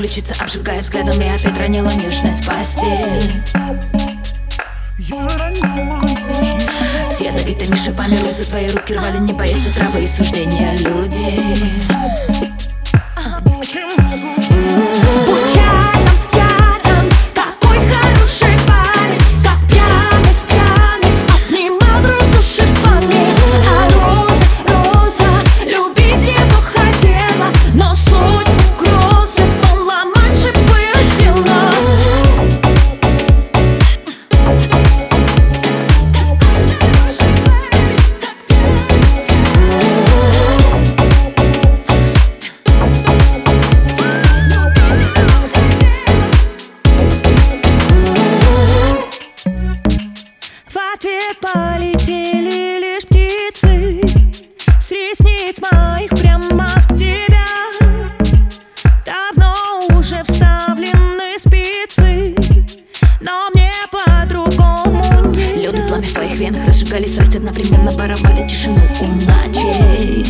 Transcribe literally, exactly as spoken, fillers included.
ключица обжигает взглядом, и опять ранила нежность в постель. С ядовитыми шипами розы твои руки рвали, не боясь травы и суждения людей. Полетели лишь птицы с ресниц моих прямо в тебя. Давно уже вставлены спицы, но мне по-другому нельзя. Лёд и пламя в твоих венах разжигали страсть, одновременно воровали тишину у ночей.